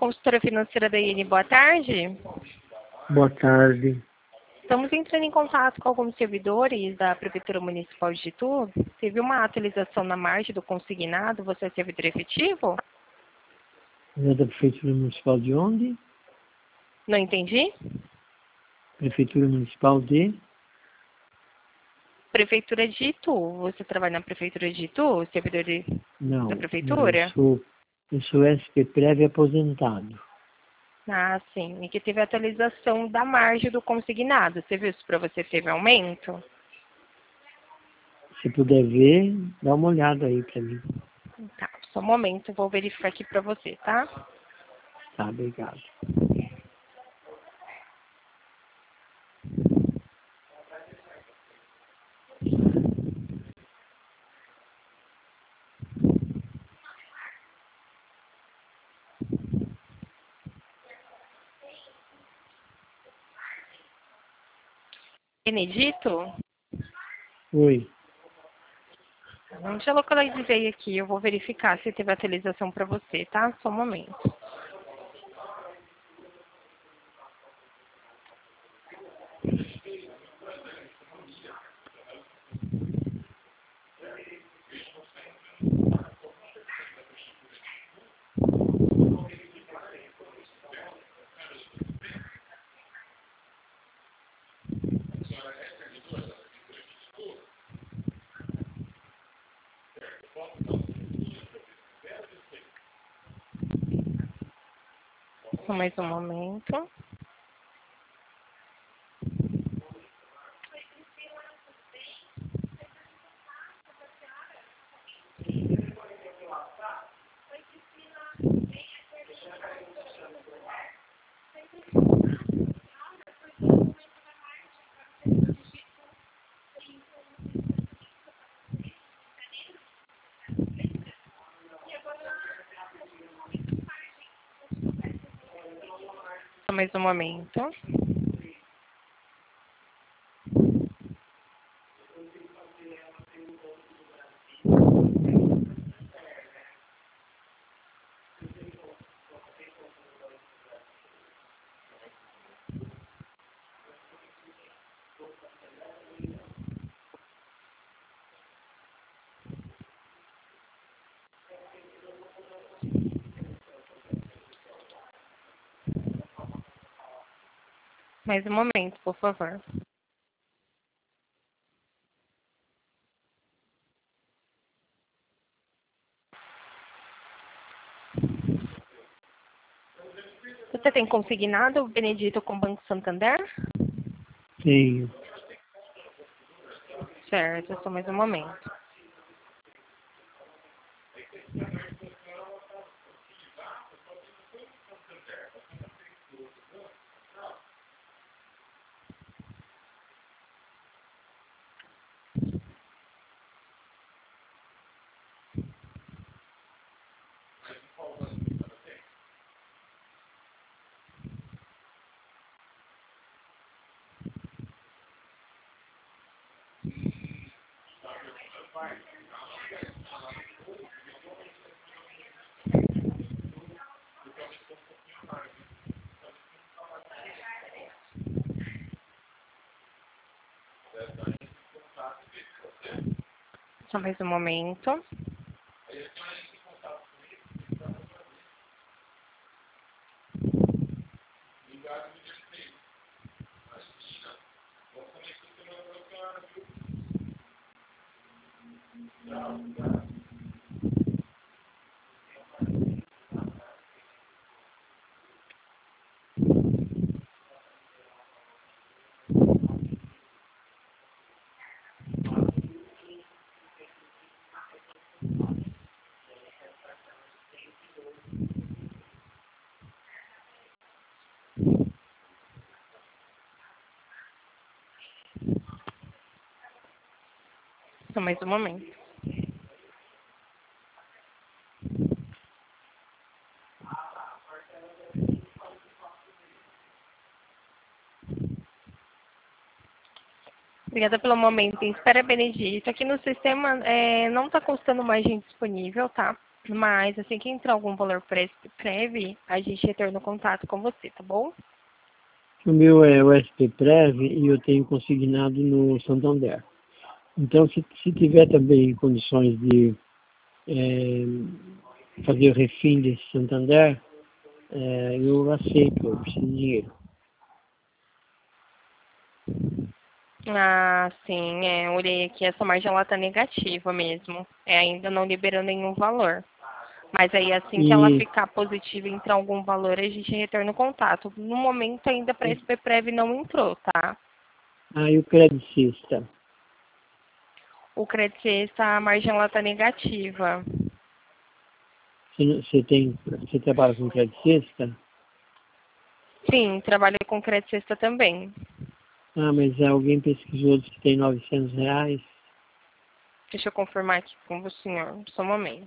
consultora financeira da IN, boa tarde. Boa tarde. Estamos entrando em contato com alguns servidores da Prefeitura Municipal de Itu. Teve uma atualização na margem do consignado, você é servidor efetivo? É da Prefeitura Municipal de onde? Não entendi? Prefeitura Municipal de? Prefeitura de Itu. Você trabalha na Prefeitura de Itu, servidor Não, da Prefeitura? eu sou SP-Prev aposentado. Ah, sim. E que teve atualização da margem do consignado. Você viu isso para você? Teve aumento? Se puder ver, dá uma olhada aí para mim. Tá, só um momento, vou verificar aqui para você, tá? Tá, obrigado. Benedito? Oi. Deixa eu localizei aqui, eu vou verificar se teve atualização para você, tá? Só um momento. Só mais um momento. Só mais um momento. Mais um momento, por favor. Você tem consignado, Benedito, com o Banco Santander? Tenho. Certo, só mais um momento. Só mais um momento. Só mais um momento. Obrigada pelo momento. Espera, Benedito. Aqui no sistema não está constando margem disponível, tá? Mas assim que entrar algum valor prévio, a gente retorna o contato com você, tá bom? O meu é o SPPrev e eu tenho consignado no Santander. Então, se tiver também condições de fazer o refim desse Santander, eu aceito, eu preciso de dinheiro. Ah, sim, olhei aqui, essa margem ela tá negativa mesmo. Ainda não liberou nenhum valor. Mas aí assim que ela E ficar positiva e entrar algum valor, a gente retorna o contato. No momento ainda para esse PPrev não entrou, tá? aí o credicista, O crédito, a margem ela tá negativa. você trabalha com credicista? Sim, trabalho com crédito também. Ah, mas alguém pesquisou, disse que tem R$ 900. Deixa eu confirmar aqui com o senhor, só um momento.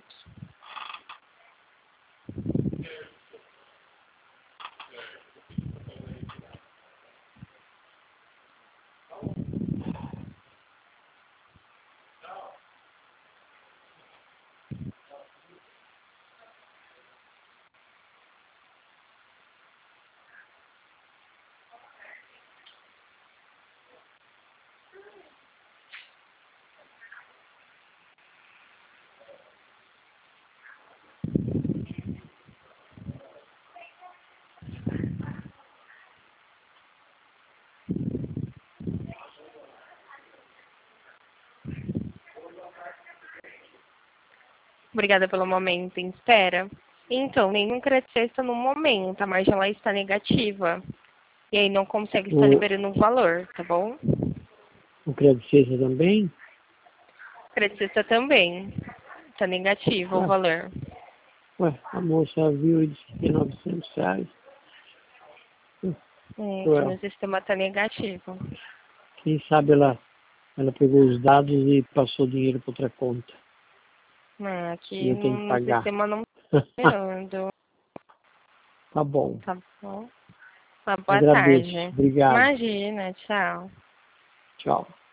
Obrigada pelo momento em espera. Então, nenhum crédito no momento, a margem ela está negativa. E aí não consegue estar O, liberando o valor, tá bom? o credicista também? Crédito também. Está negativo o Ué, valor. a moça viu e disse que tem R$ 900. Aqui no Ué, sistema está negativo. quem sabe ela pegou os dados e passou dinheiro para outra conta. E Aqui eu tenho que no pagar. sistema não está liberando. Tá bom. Tá bom? Uma boa Agradeço. tarde. Obrigado. Imagina, tchau. Tchau.